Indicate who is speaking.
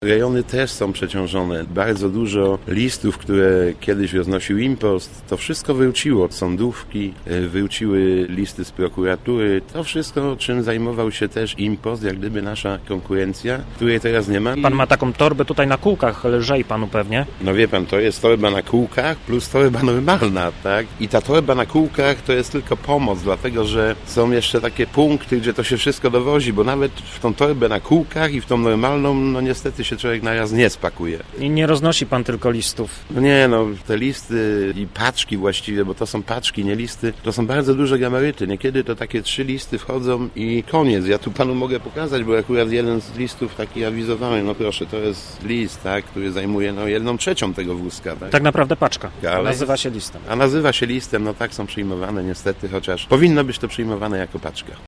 Speaker 1: Rejony też są przeciążone. Bardzo dużo listów, które kiedyś roznosił impost, to wszystko wróciło od sądówki, wróciły listy z prokuratury. To wszystko, czym zajmował się też impost, jak gdyby nasza konkurencja, której teraz nie ma.
Speaker 2: Pan ma taką torbę tutaj na kółkach, lżej panu pewnie.
Speaker 1: No wie pan, to jest torba na kółkach plus torba normalna, tak? I ta torba na kółkach to jest tylko pomoc, dlatego że są jeszcze takie punkty, gdzie to się wszystko dowozi, bo nawet w tą torbę na kółkach i w tą normalną, no niestety się człowiek naraz nie spakuje.
Speaker 2: I nie roznosi pan tylko listów.
Speaker 1: No nie, no te listy i paczki właściwie, bo to są paczki, nie listy, to są bardzo duże gabaryty. Niekiedy to takie 3 listy wchodzą i koniec. Ja tu panu mogę pokazać, bo akurat jeden z listów taki awizowany, no proszę, to jest list, tak, który zajmuje 1/3 tego wózka. Tak
Speaker 2: naprawdę paczka.
Speaker 1: Ale
Speaker 2: nazywa się listem.
Speaker 1: A nazywa się listem, no tak są przyjmowane niestety, chociaż powinno być to przyjmowane jako paczka.